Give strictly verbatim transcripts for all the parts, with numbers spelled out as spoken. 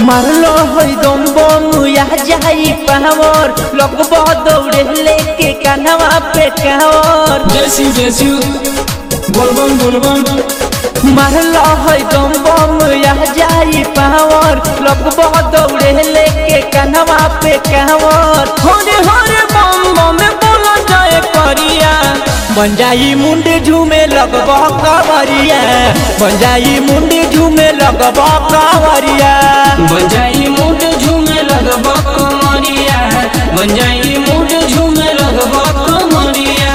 मारलो होई दम बम या जाई पावर लगबो दौड़े लेके कान्हवा पे कावर जैसी जैसी बोलबम बोलबम मारलो होई दम बम या जाई पावर लगबो दौड़े लेके कान्हवा पे कावर होरे होरे बम बम बोला जाए करिया बन जाई मुंडे झूमे लगबो कावरिया बन जाई मुंडे झूमे लगबो कावरिया बन जाई मुंड झूमे लगबो कमरिया बन जाई मुंड झूमे लगबो कमरिया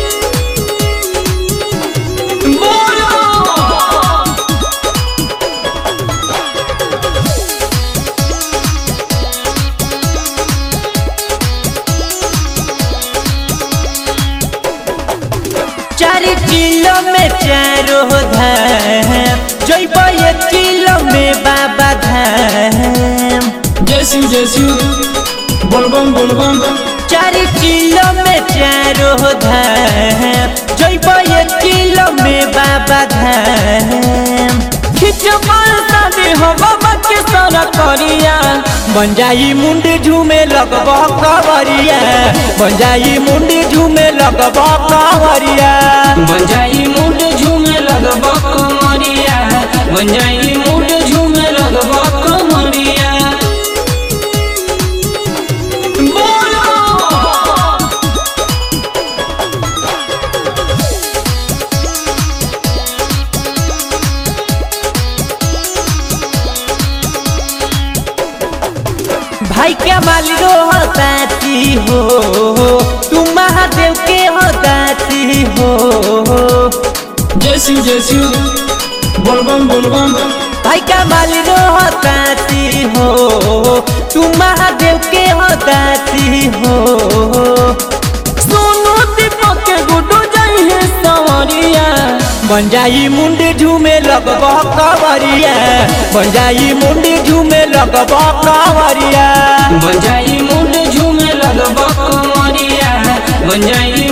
चार किलो में चारो धाम जइब एक किलो में बाबा धाम जैसी जैसी बोलबम बोलबम चार किलो में चारो धाम जइब एक किलो में बाबा धाम खिचबल शादी हो बाबा के सारा करिया बन जाई मुंडे झूमे लगबो कावरिया बन जाई मुंडे झूमे लगबो कावरिया बन जाई मुंड झूमे लगबो कमरिया बन जाई मुंड झूमे लगबो कमरिया भाई क्या मालिक हो साथी हो तुम महादेव के हो दाती हो जैसी जैसी बोलबम बोलबम भाई क्या मालिक हो साथी हो तुम महादेव के हो दाती हो सोनू दीपक के गुड्डू जाई है सवरिया बन जाई मुंडे झूमे लगबो कावरिया बन जाई मुंडे झूमे लगबो कावरिया बन जाई मुंड झूमे लगबो कमरिया बन जाई